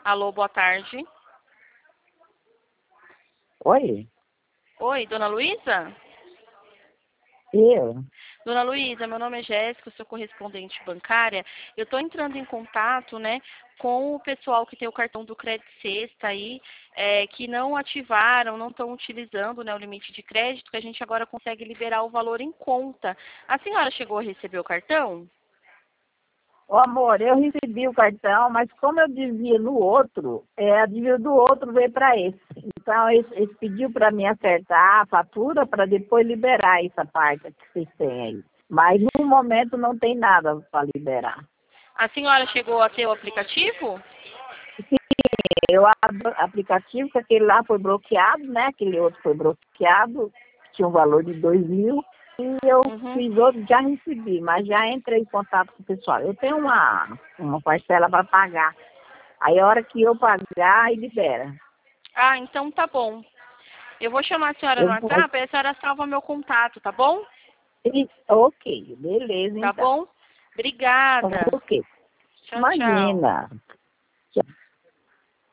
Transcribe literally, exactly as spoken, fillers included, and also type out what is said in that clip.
Alô, boa tarde. Oi? Oi, dona Luísa? Eu? Dona Luísa, meu nome é Jéssica, sou correspondente bancária. Eu estou entrando em contato, né, com o pessoal que tem o cartão do Crédito Sexta aí, é, que não ativaram, não estão utilizando, né, o limite de crédito, que a gente agora consegue liberar o valor em conta. A senhora chegou a receber o cartão? Ô, amor, eu recebi o cartão, mas como eu devia no outro, é, a dívida do outro veio para esse. Então, eles, eles pediu para mim acertar a fatura para depois liberar essa parte que vocês têm aí. Mas, no momento, não tem nada para liberar. A senhora chegou a ter o aplicativo? Sim, eu abro o aplicativo, que aquele lá foi bloqueado, né? Aquele outro foi bloqueado, tinha um valor de dois mil. E eu Uhum. fiz outro, já recebi, mas já entrei em contato com o pessoal. Eu tenho uma, uma parcela para pagar. Aí a hora que eu pagar, aí libera. Ah, então tá bom. Eu vou chamar a senhora no Eu vou. WhatsApp e a senhora salva meu contato, tá bom? e- Ok, beleza Tá então. bom? Obrigada. Ok. Tchau, tchau. Imagina.